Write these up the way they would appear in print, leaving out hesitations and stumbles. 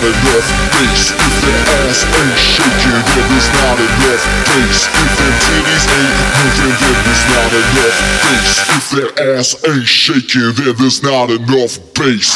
enough bass. If that ass ain't shaking, then there's not enough bass. If them titties ain't moving, then there's not enough bass. If that ass ain't shaking, then there's not enough bass.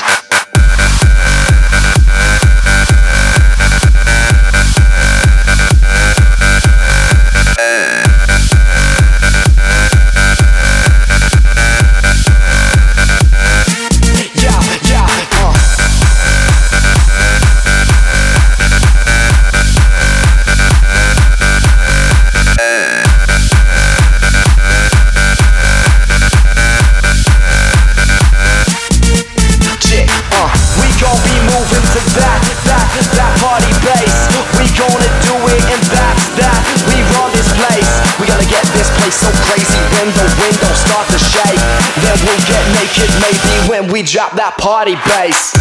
That party bass, we gonna do it and that's that. We run this place, we gotta get this place so crazy. When the windows start to shake, then we'll get naked maybe when we drop that party bass.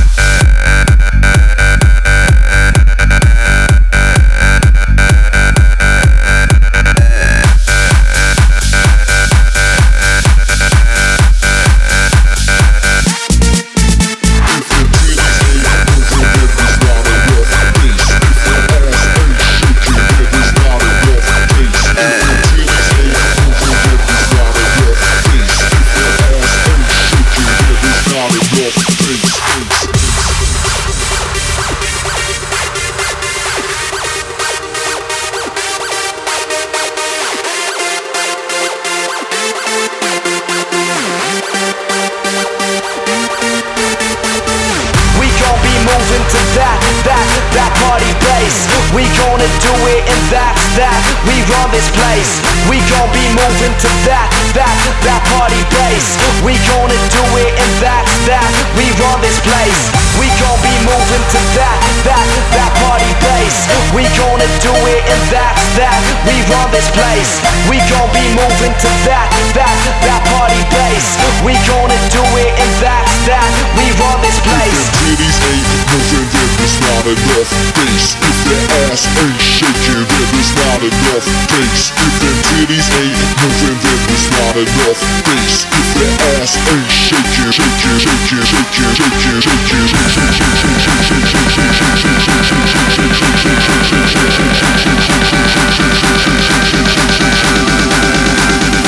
Moving to that party bass. We gonna do it and that's that. We run this place. We gon' be moving to that party bass. We gonna do it and that's that. We run this place. We gon' be moving to that party bass. We gonna do it and that's that. We run this place. We gon' be moving to that party bass. We gonna do it and that's that. We run this place. Titties ain't moving, then there's not enough bass. If that ass ain't shaking, then there's not enough bass. If them titties ain't moving, then there's not enough bass. If that ass ain't shaking, shaking, shaking, shaking, shaking, shaking,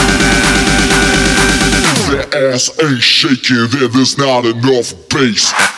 if that ass ain't shaking, then there's not enough bass.